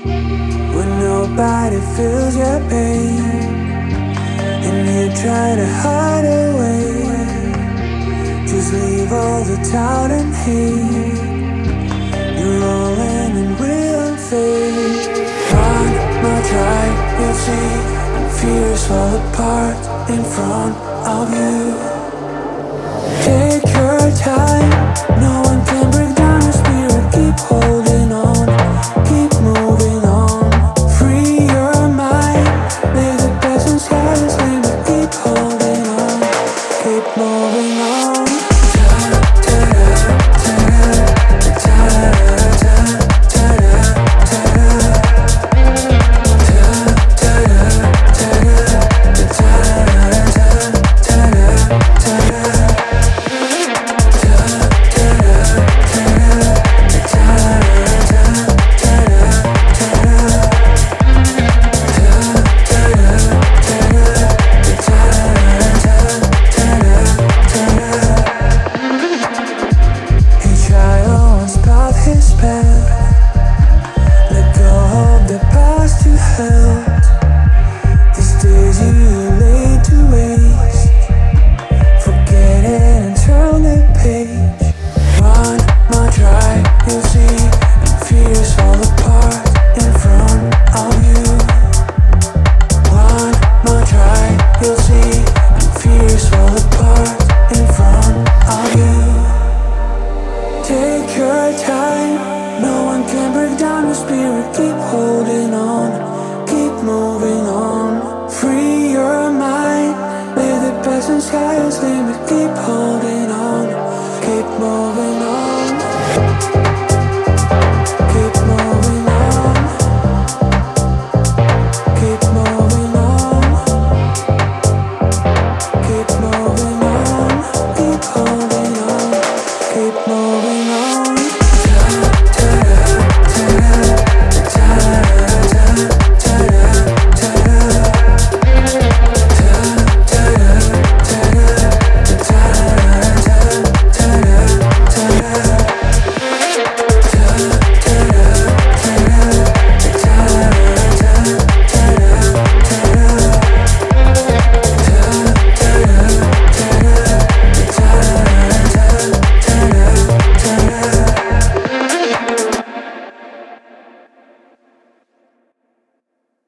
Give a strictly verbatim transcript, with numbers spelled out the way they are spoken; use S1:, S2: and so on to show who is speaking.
S1: when nobody feels your pain, and you try to hide away. Just leave all the doubt and hate. You're rolling and we'll fade. One more try, you'll see, and fears fall apart in front of you. Take your time, no one can break down your spirit. Keep holding on, keep moving on. Free your mind, make the best and scariest thing, but keep holding on, keep moving on. Take your time, no one can break down your spirit.